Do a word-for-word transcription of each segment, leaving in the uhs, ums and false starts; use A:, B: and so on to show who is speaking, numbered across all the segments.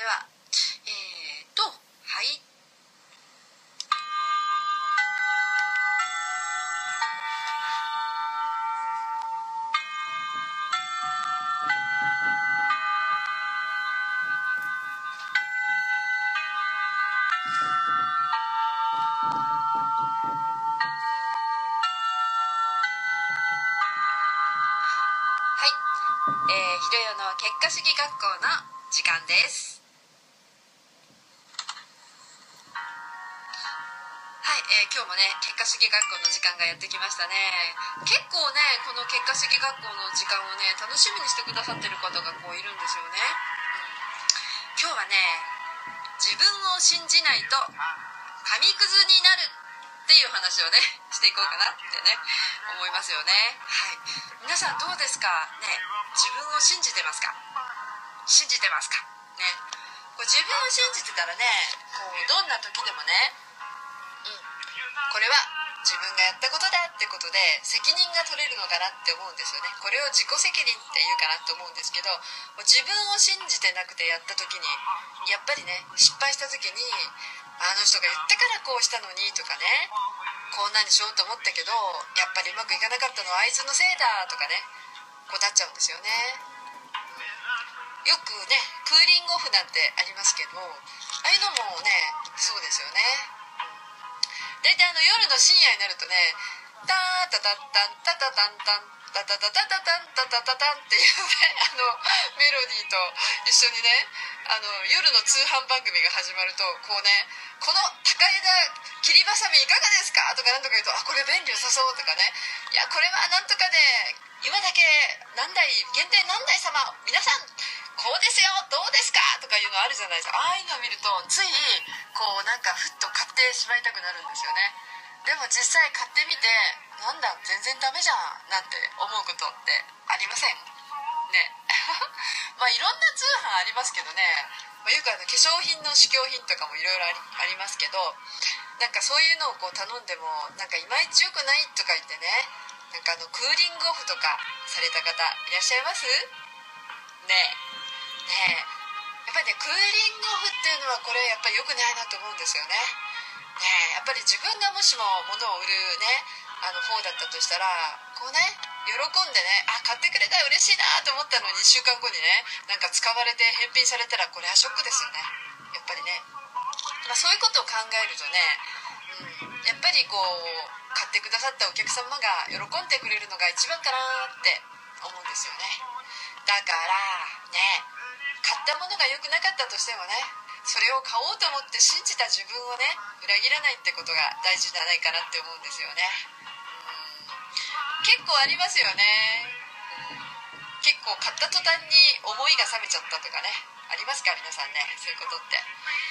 A: はえーとはいはい、えー、ひろよの結果主義学校の時間です。はい、えー、今日もね結果主義学校の時間がやってきましたね。結構ねこの結果主義学校の時間をね楽しみにしてくださってる方がこういるんですよね、うん、今日はね自分を信じないと紙くずになるっていう話をねしていこうかなってね思いますよね。はい、皆さんどうですかね。自分を信じてますか。信じてますかね。こう自分を信じてたらねこうどんな時でもね、うん、これは自分がやったことだってことで責任が取れるのかなって思うんですよね。これを自己責任っていうかなと思うんですけど、自分を信じてなくてやった時にやっぱりね失敗した時にあの人が言ったからこうしたのにとかね、こんなにしようと思ったけどやっぱりうまくいかなかったのはあいつのせいだとかねこうなっちゃうんですよね。よくねクーリングオフなんてありますけど、ああいうのもねそうですよね。だいたいあの夜の深夜になるとねタータタッタンタタタンタンタタタタタタンタタタタンっていうねあのメロディーと一緒にねあの夜の通販番組が始まるとこうねこの高枝切りばさみいかがですかとかなんとか言うと、あこれ便利良さそうとかね、いやこれはなんとかで今だけ何台限定何台様皆さんこうですよどうですかとかいうのあるじゃないですか。ああいうのを見るとついこうなんかふっと買ってしまいたくなるんですよね。でも実際買ってみてなんだ全然ダメじゃんなんて思うことってありませんね。まあいろんな通販ありますけどね、まあ、よくあの化粧品の試供品とかもいろいろありますけど、なんかそういうのをこう頼んでもなんかいまいち良くないとか言ってね、なんかあのクーリングオフとかされた方いらっしゃいますねえねえ。やっぱりねクーリングオフっていうのはこれやっぱり良くないなと思うんですよね。ねえやっぱり自分がもしも物を売るねあの方だったとしたらこうね喜んでねあ買ってくれたら嬉しいなと思ったのにいっしゅうかんごにねなんか使われて返品されたらこれはショックですよねやっぱりね。まあ、そういうことを考えるとね、うん、やっぱりこう買ってくださったお客様が喜んでくれるのが一番かなって思うんですよね。だからね買ったものが良くなかったとしてもねそれを買おうと思って信じた自分をね裏切らないってことが大事じゃないかなって思うんですよね。うん結構ありますよね、うん、結構買った途端に思いが冷めちゃったとかねありますか皆さんねそういうことって。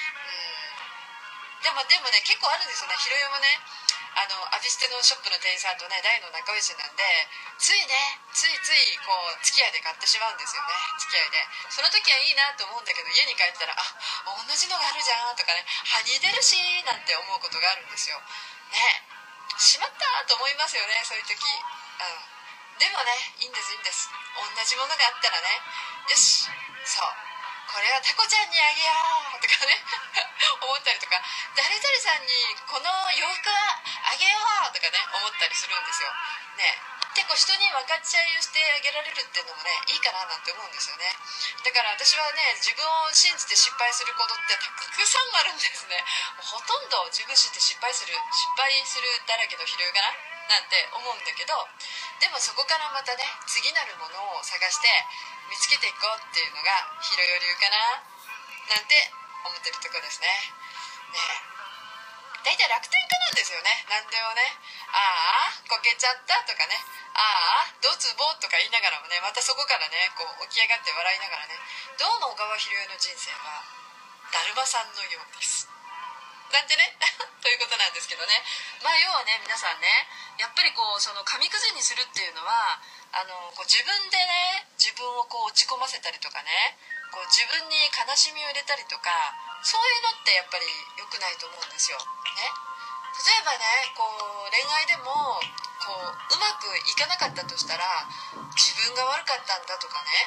A: でもでもね結構あるんですよね。ひろよもねあのアビステのショップの店員さんとね大の仲良しなんでついねついついこう付き合いで買ってしまうんですよね。付き合いでその時はいいなと思うんだけど家に帰ったらあ同じのがあるじゃんとかねは似てるしなんて思うことがあるんですよね。しまったと思いますよねそういう時、うん、でもねいいんですいいんです。同じものがあったらねよしそうこれはタコちゃんにあげようとかね思ったりとか誰々さんにこの洋服はあげようとかね思ったりするんですよね。結構人に分かち合いをしてあげられるっていうのもねいいかななんて思うんですよね。だから私はね自分を信じて失敗することってたくさんあるんですね。ほとんど自分信じて失敗する失敗するだらけのひろゆかななんて思うんだけど、でもそこからまたね次なるものを探して見つけていこうっていうのがひろよ流かななんて思ってるところですね。ねえ、大体楽天家なんですよね。何でもね、ああこけちゃったとかね、ああドツボとか言いながらもねまたそこからねこう起き上がって笑いながらねどうも小川ひろよの人生はだるまさんのようですなんてねということなんですけどね。まあ要はね皆さんねやっぱりこうその紙くずにするっていうのはあのこう自分でね自分をこう落ち込ませたりとかねこう自分に悲しみを入れたりとかそういうのってやっぱり良くないと思うんですよ、ね、例えばねこう恋愛でもこううまくいかなかったとしたら自分が悪かったんだとかねこ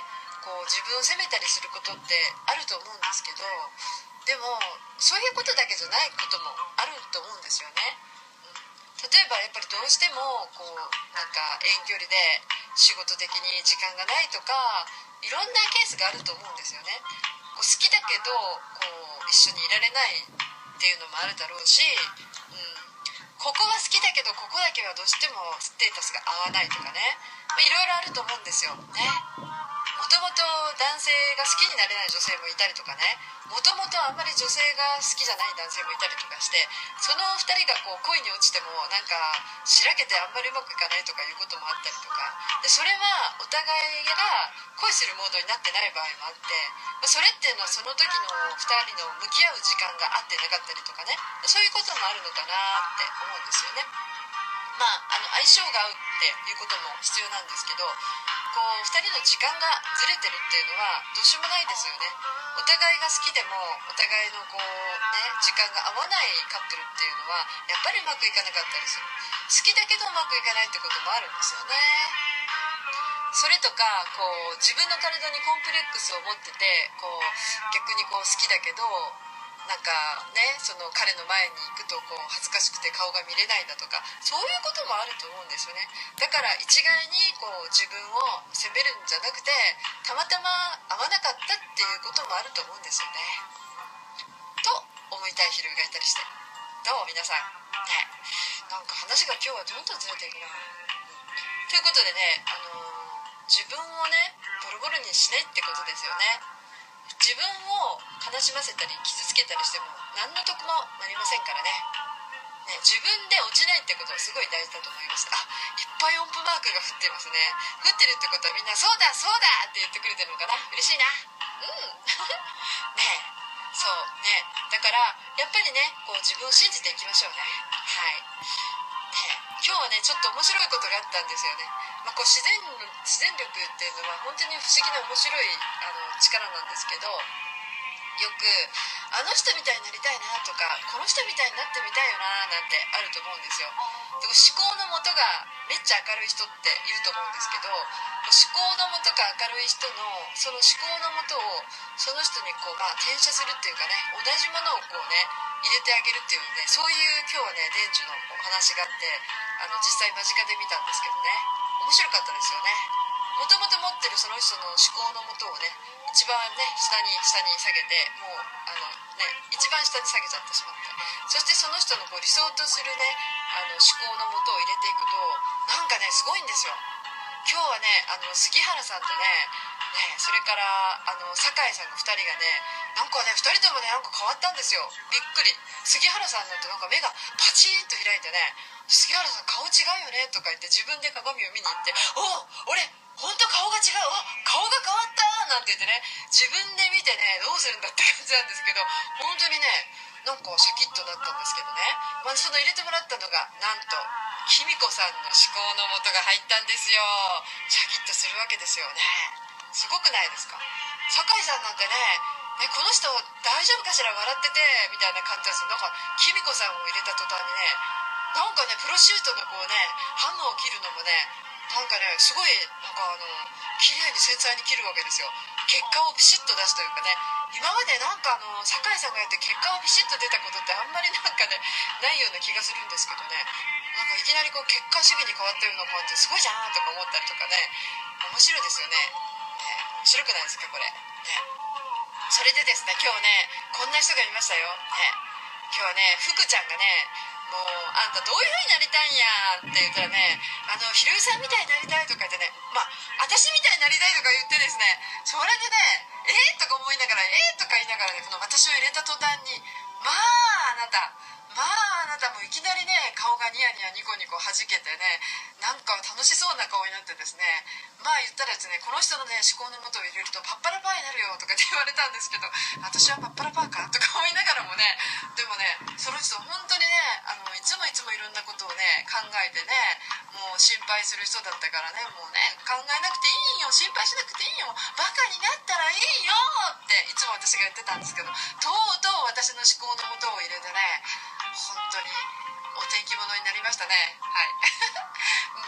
A: こう自分を責めたりすることってあると思うんですけど、でもそういうことだけじゃないこともあると思うんですよね。例えばやっぱりどうしてもこうなんか遠距離で仕事的に時間がないとか、いろんなケースがあると思うんですよね。こう好きだけどこう一緒にいられないっていうのもあるだろうし、うん、ここは好きだけどここだけはどうしてもステータスが合わないとかね、まあ、いろいろあると思うんですよね。もともと男性が好きになれない女性もいたりとかね、もともとあんまり女性が好きじゃない男性もいたりとかして、そのふたりがこう恋に落ちてもなんかしらけてあんまりうまくいかないとかいうこともあったりとかで、それはお互いが恋するモードになってない場合もあって、それっていうのはその時のふたりの向き合う時間が合ってなかったりとかね、そういうこともあるのかなって思うんですよね。まあ、あの相性が合うっていうことも必要なんですけど、こうふたりの時間がずれてるっていうのはどうしようもないですよね。お互いが好きでもお互いのこう、ね、時間が合わないカップルっていうのはやっぱりうまくいかなかったりする。好きだけどうまくいかないってこともあるんですよね。それとかこう自分の体にコンプレックスを持ってて、こう逆にこう好きだけどなんかね、その彼の前に行くとこう恥ずかしくて顔が見れないだとか、そういうこともあると思うんですよね。だから一概にこう自分を責めるんじゃなくて、たまたま合わなかったっていうこともあると思うんですよね。と思いたいヒルがいたりして、どう皆さん、ね、なんか話が今日はどんどんずれていくな。ということでね、あのー、自分をねボロボロにしないってことですよね。自分を悲しませたり傷つけたりしても何の得もなりませんからね。ね、自分で落ちないってことはすごい大事だと思います。あ、いっぱい音符マークが降ってますね。降ってるってことはみんなそうだそうだって言ってくれてるのかな。嬉しいな。うんねえ、そうね、だからやっぱりねこう自分を信じていきましょうね。はいね、今日はねちょっと面白いことがあったんですよね。まあ、こう自然自然力っていうのは本当に不思議な面白いあの力なんですけど、よくあの人みたいになりたいなとかこの人みたいになってみたいよななんてあると思うんですよ。でも思考の元がめっちゃ明るい人っていると思うんですけど、思考の元が明るい人のその思考の元をその人にこう、まあ、転写するっていうかね、同じものをこうね入れてあげるっていうね、そういう今日はね伝授のお話があって、あの実際間近で見たんですけどね、面白かったですよね。もともと持ってるその人の思考のもとをね一番ね下に下に下げて、もうあのね一番下に下げちゃってしまって、そしてその人のこう理想とするねあの思考のもとを入れていくとなんかねすごいんですよ。今日はねあの杉原さんとねね、それからあの酒井さんのふたりがねなんかねふたりともねなんか変わったんですよ。びっくり。杉原さんなんてなんか目がパチンと開いてね、杉原さん顔違うよねとか言って自分で鏡を見に行って、お俺本当顔が違う、お顔が変わったなんて言ってね、自分で見てねどうするんだって感じなんですけど、本当にねなんかシャキッとなったんですけどね、まあ、その入れてもらったのがなんと卑弥呼さんの思考の素が入ったんですよ。シャキッとするわけですよね。すごくないですか。酒井さんなんてねえこの人大丈夫かしら笑っててみたいな感じです。なんか卑弥呼さんを入れた途端にねなんかねプロシュートのこうねハムを切るのもねなんかねすごいなんかあの綺麗に繊細に切るわけですよ。結果をピシッと出すというかね、今までなんかあの酒井さんがやって結果をピシッと出たことってあんまりなんかねないような気がするんですけどね、なんかいきなりこう結果主義に変わったような感じですごいじゃんとか思ったりとかね、面白いですよね。ね面白くないですかこれね。それでですね今日ねこんな人がいましたよ、ね、今日はね福ちゃんがねもうあんたどういう風になりたいんやって言ったらね、あのひろゆさんみたいになりたいとか言ってね、まあ私みたいになりたいとか言ってですね、それでねえー、とか思いながらえー、とか言いながらねこの私を入れた途端にまああなたまああなたもいきなりね顔がニヤニヤニコニコはじけてねなんか楽しそうな顔になってですね、まあ言ったらですねこの人のね思考のもとを入れるとパッパラパーになるよとかって言われたんですけど、私はパッパラパーかとか思いながらもね、でもねその人本当にねあのいつもいつもいろんなことをね考えてねもう心配する人だったからね、もうね考えなくていいよ心配しなくていいよバカになったらいいよっていつも私が言ってたんですけど、とうとう私の思考のもとを入れてね本当にお天気者になりましたね。はい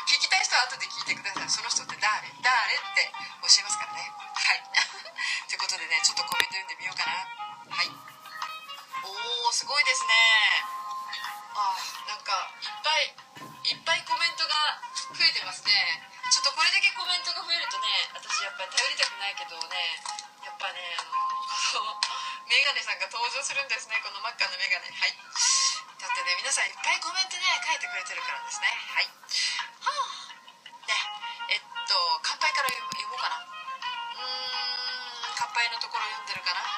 A: 聞きたい人は後で聞いてください。その人って誰誰って教えますからね。はいということでね、ちょっとコメント読んでみようかな。はい。おー、すごいですね。あー、なんかいっぱいいっぱいコメントが増えてますね。ちょっとこれだけコメントが増えるとね、私やっぱり頼りたくないけどね、やっぱね、あのこのメガネさんが登場するんですね、この真っ赤なメガネ。はい。だってね、皆さんいっぱいコメントね書いてくれてるからですね。はい。はあね、えっと乾杯から読もうかな。うーん乾杯のところ読んでるかな。